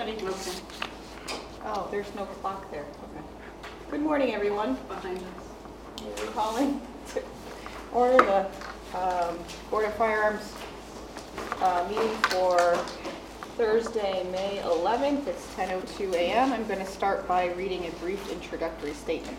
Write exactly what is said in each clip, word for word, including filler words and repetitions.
Penny Wilson. Oh, there's no clock there. Okay. Good morning, everyone. Behind us. We're calling to order the um, Board of Firearms uh, meeting for Thursday, May eleventh. It's ten oh two a m I'm going to start by reading a brief introductory statement.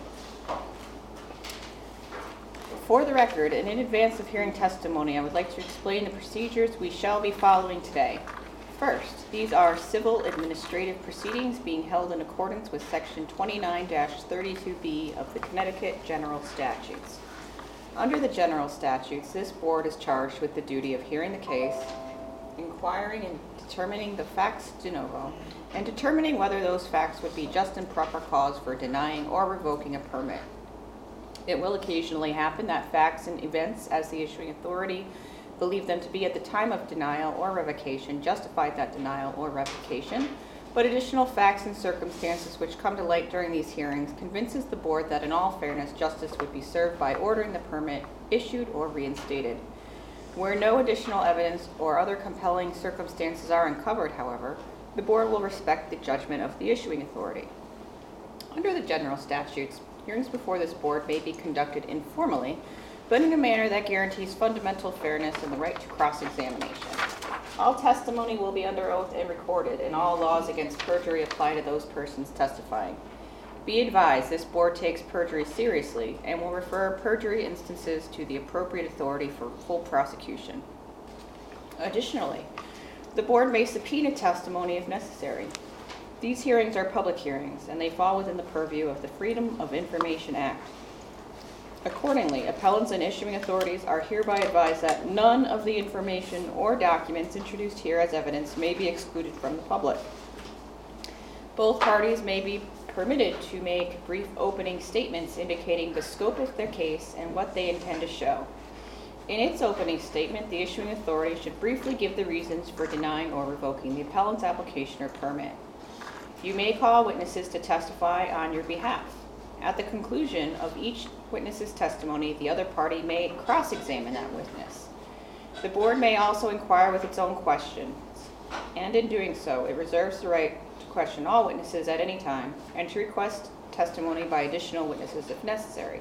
For the record, and in advance of hearing testimony, I would like to explain the procedures we shall be following today. First, these are civil administrative proceedings being held in accordance with Section twenty-nine dash thirty-two B of the Connecticut General Statutes. Under the General Statutes, this board is charged with the duty of hearing the case, inquiring and determining the facts de novo, and determining whether those facts would be just and proper cause for denying or revoking a permit. It will occasionally happen that facts and events, as the issuing authority believe them to be at the time of denial or revocation, justified that denial or revocation, but additional facts and circumstances which come to light during these hearings convinces the board that in all fairness, justice would be served by ordering the permit issued or reinstated. Where no additional evidence or other compelling circumstances are uncovered, however, the board will respect the judgment of the issuing authority. Under the general statutes, hearings before this board may be conducted informally, but in a manner that guarantees fundamental fairness and the right to cross-examination. All testimony will be under oath and recorded, and all laws against perjury apply to those persons testifying. Be advised, this board takes perjury seriously and will refer perjury instances to the appropriate authority for full prosecution. Additionally, the board may subpoena testimony if necessary. These hearings are public hearings, and they fall within the purview of the Freedom of Information Act. Accordingly, appellants and issuing authorities are hereby advised that none of the information or documents introduced here as evidence may be excluded from the public. Both parties may be permitted to make brief opening statements indicating the scope of their case and what they intend to show. In its opening statement, the issuing authority should briefly give the reasons for denying or revoking the appellant's application or permit. You may call witnesses to testify on your behalf. At the conclusion of each witness's testimony, the other party may cross-examine that witness. The board may also inquire with its own questions, and in doing so, it reserves the right to question all witnesses at any time and to request testimony by additional witnesses if necessary.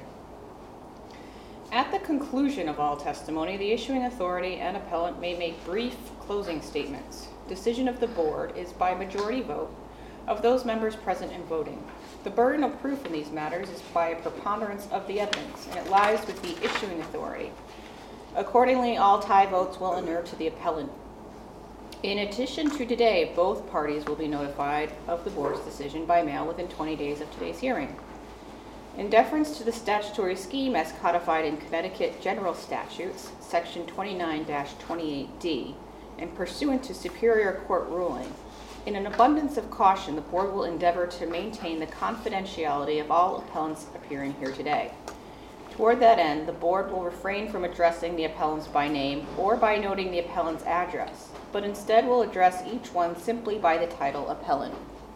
At the conclusion of all testimony, the issuing authority and appellant may make brief closing statements. Decision of the board is by majority vote of those members present and voting. The burden of proof in these matters is by a preponderance of the evidence, and it lies with the issuing authority. Accordingly, all tie votes will inure to the appellant. In addition to today, both parties will be notified of the board's decision by mail within twenty days of today's hearing. In deference to the statutory scheme as codified in Connecticut General Statutes, Section twenty-nine dash twenty-eight D, and pursuant to Superior Court ruling, in an abundance of caution, the board will endeavor to maintain the confidentiality of all appellants appearing here today. Toward that end, the board will refrain from addressing the appellants by name or by noting the appellant's address, but instead will address each one simply by the title appellant.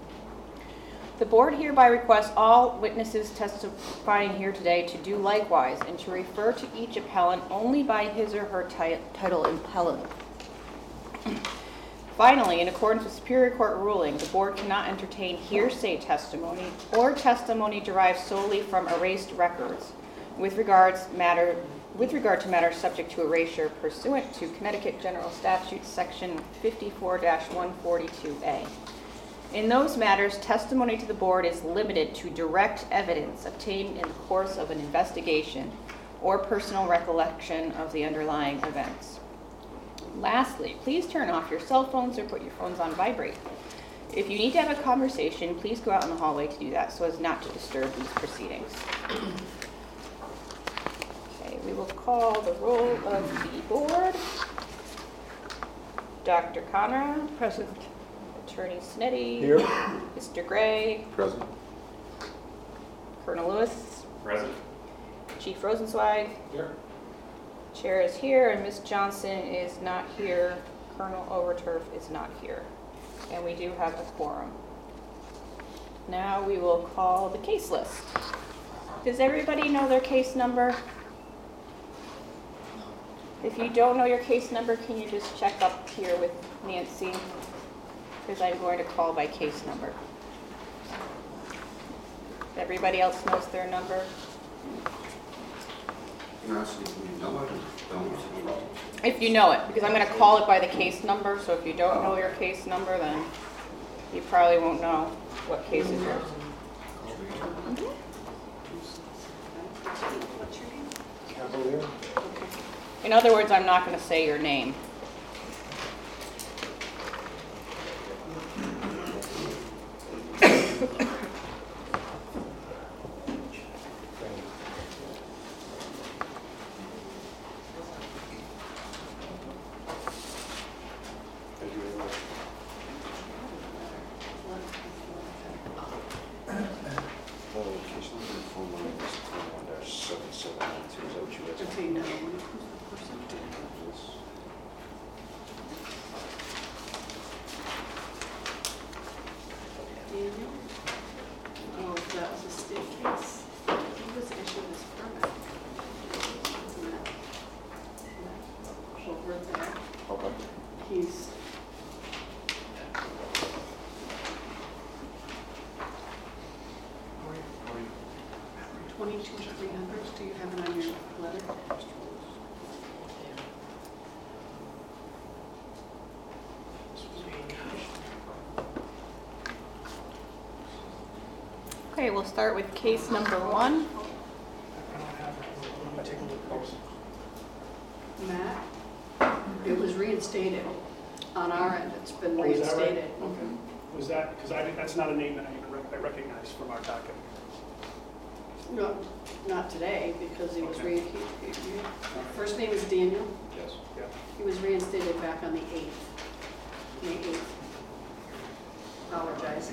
The board hereby requests all witnesses testifying here today to do likewise and to refer to each appellant only by his or her ti- title appellant. Finally, in accordance with Superior Court ruling, the board cannot entertain hearsay testimony or testimony derived solely from erased records with regards matter with regard to matters subject to erasure pursuant to Connecticut General Statutes Section fifty-four dash one forty-two A. In those matters, testimony to the board is limited to direct evidence obtained in the course of an investigation or personal recollection of the underlying events. Lastly, please turn off your cell phones or put your phones on vibrate. If you need to have a conversation, please go out in the hallway to do that so as not to disturb these proceedings. Okay, we will call the roll of the board. Doctor Conrad. Present. Attorney Snetti. Here. Mister Gray. Present. Colonel Lewis. Present. Chief Rosenzweig. Here. Chair is here, and Miz Johnson is not here. Colonel Overturf is not here. And we do have a quorum. Now we will call the case list. Does everybody know their case number? If you don't know your case number, can you just check up here with Nancy? because I'm going to call by case number. Everybody else knows their number? You're asking if you know it or don't? If you know it, because I'm going to call it by the case number, so if you don't know your case number, then you probably won't know what case is yours. Cavalier? In other words, I'm not going to say your name. Oh, that was a state case. He was issued his permit. Isn't that- isn't that over there? Okay. He's. Twenty-two three hundred, do you have it on your letter? Okay, we'll start with case number one. Matt, it was reinstated on our end, it's been Oh, is that right? reinstated. Okay. Was that, because I, that's not a name that I rec- I recognize from our docket. No, not today, because he was Okay. re, he, he, he- first name is Daniel, Yes. Yeah. he was reinstated back on the eighth, May eighth. Apologize.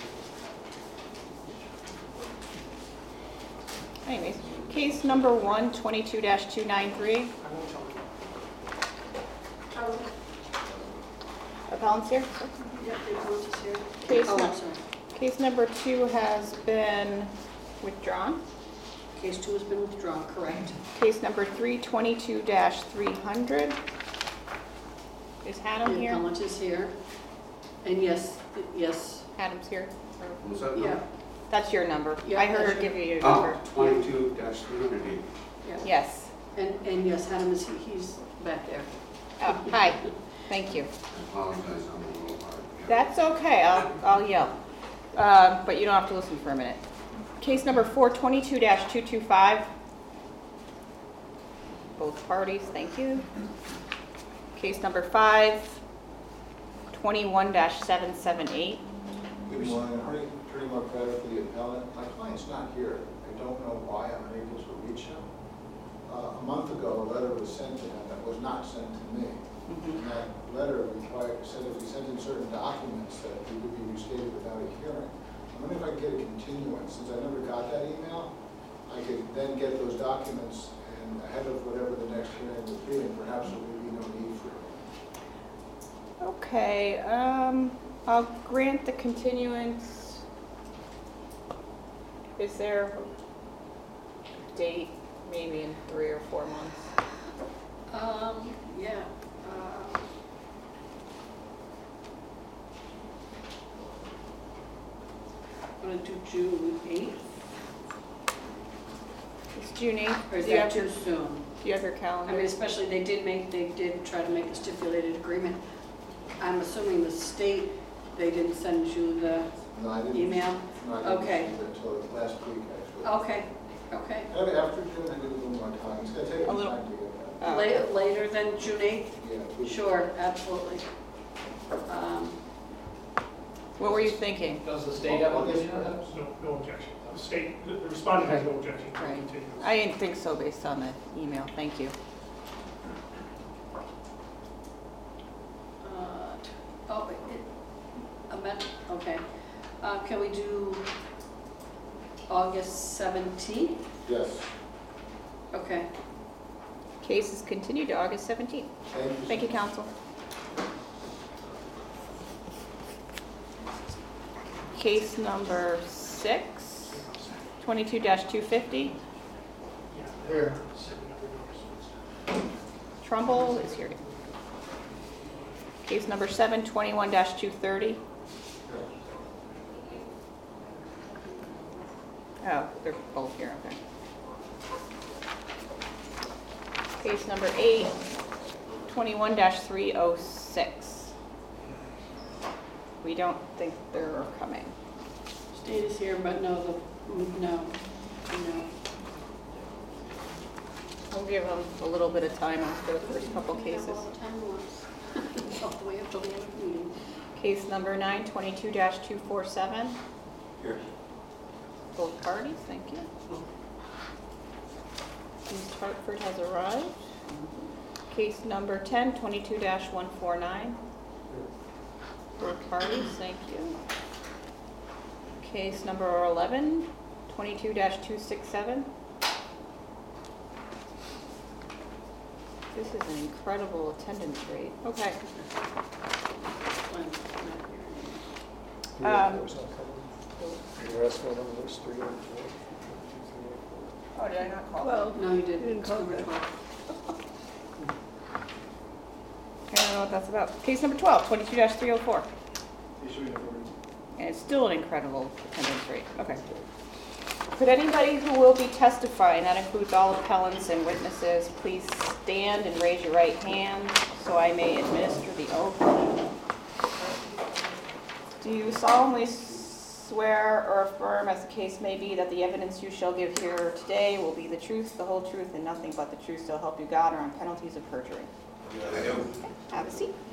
Anyways, case number one, twenty-two dash two nine three. I won't tell you. Appellant's here. Yep, they want us here. Case Oh, num- I'm sorry. Case number two has been withdrawn. Case two has been withdrawn, correct? Case number three, twenty-two dash three hundred. Is Adam The here? appellant is here. And yes, yes, Adam's here. What's that yeah, number? That's your number. Yeah, I heard her that's give you your Oh, number. twenty-two dash three hundred eight. yeah. Yes. And, and yes, Adam is, he- he's back there. Oh, hi. Thank you. I apologize, I'm a little hard. That's okay. I'll, I'll yell. Uh, but you don't have to listen for a minute. Case number four, twenty-two dash two two five. Both parties, thank you. Case number five, twenty-one dash seven seven eight. Good morning, Attorney Attorney Marqueta for the appellant. My client's not here. I don't know why I'm unable to reach him. Uh, A month ago, a letter was sent to him that was not sent to me. And that letter required, said if he sent in certain documents that he would be restated without a hearing. I wonder if I could get a continuance. Since I never got that email, I could then get those documents and ahead of whatever the next hearing would be, and perhaps there would be no need for it. Okay, um, I'll grant the continuance. Is there a date, maybe in three or four months? Um, yeah. uh, I'm gonna do June eighth, It's June eighth. or is Do you that have your, too soon? do you have your I calendar? mean, especially, they did make, they did try to make a stipulated agreement. I'm assuming the state, they didn't send you the No, I didn't. email? No, I didn't Okay. receive it until last week, actually. Okay, okay. Maybe after June, I need a little more time. It's gonna take A some little- time to get Oh. La- Later than June eighth? that. Yeah. we- Sure, absolutely. Um, What were you thinking? Does the state have a August, opinion on that? perhaps? No, no objection. The state, the the respondent has no objection to Right. continue. I didn't think so based on the email. Thank you. uh, Oh, it, amend, okay. Uh, Can we do August seventeenth? Yes. Okay. Case is continued to August seventeenth. Thank you. Thank you, counsel. Case number six, twenty-two dash two fifty. Here. Trumbull is here. Case number seven twenty-one two thirty. Oh, they're both here, okay. Case number eight twenty-one three oh six. We don't think they're coming. State is here, but no, the, no, no. We'll give them a little bit of time after the first couple cases. All the time was, all the way up till the end of the meeting. Case number nine twenty-two two forty-seven. Here. Both parties, thank you. East Hartford has arrived. Case number ten twenty-two one forty-nine. Both parties, thank you. Case number eleven twenty-two two sixty-seven. This is an incredible attendance rate. Okay. Glenn, not here. Um, Your rest one of those three oh four. Oh, did I not call? Well, No, you didn't. You didn't call Number that. twelve. I don't know what that's about. Case number twelve twenty-two three oh four. Issuing authority. And it's still an incredible attendance rate. Okay. Could anybody who will be testifying, that includes all appellants and witnesses, please stand and raise your right hand so I may administer the oath? Do you solemnly swear or affirm, as the case may be, that the evidence you shall give here today will be the truth, the whole truth, and nothing but the truth, so help you God, or on penalties of perjury? I do. Have a seat.